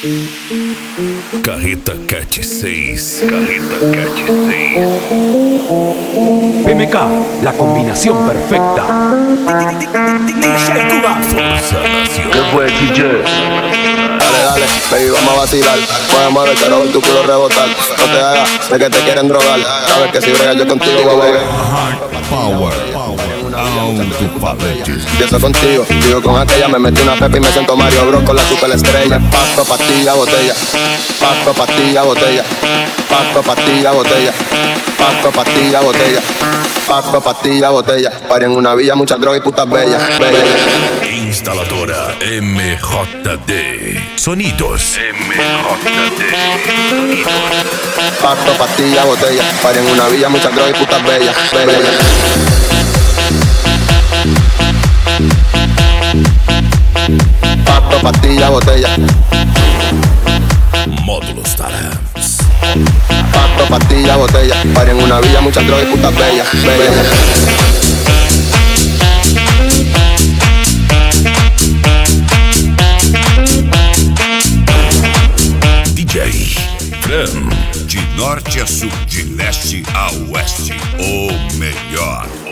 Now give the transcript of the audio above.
Carreta Cat 6. Carreta Cat 6. PMK, la combinación perfecta. DJ Cuba. Forza Nacional. ¿Qué fue, DJ? Dale, dale, baby, vamos a vacilar. Mueve, quiero ver tu culo rebotar. No te hagas de que te quieren drogar. Sabes que si bregas yo contigo voy a beber. Power. Autopaletes. Empiezo contigo, digo con aquella. Me metí una pepa y me siento Mario Bros con la superestrella. Pasto, pastilla, botella. Pasto, pastilla, botella. Pasto, pastilla, botella. Pasto, pastilla, botella. Pasto, pastilla, botella. Paren en una villa, muchas drogas y putas bellas. Instaladora MJD. Sonidos MJD. Sonidos. Pasto, pastilla, botella. Paren en una villa, muchas drogas y putas bellas. Pasto, pastilla, botella. Módulos Taramps. Pasto, pastilla, botella. Paren en una villa, muchas drogas y putas bellas. DJ Fran. De norte a sul, de leste a oeste, o melhor.